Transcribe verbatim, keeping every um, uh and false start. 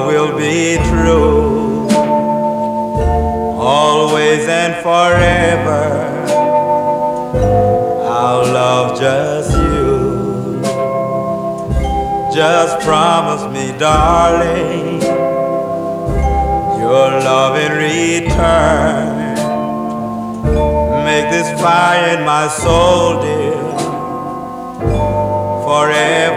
will be true, always and forever. I'll love just you. Just promise me, darling, your love in return. Make this fire in my soul, dear, forever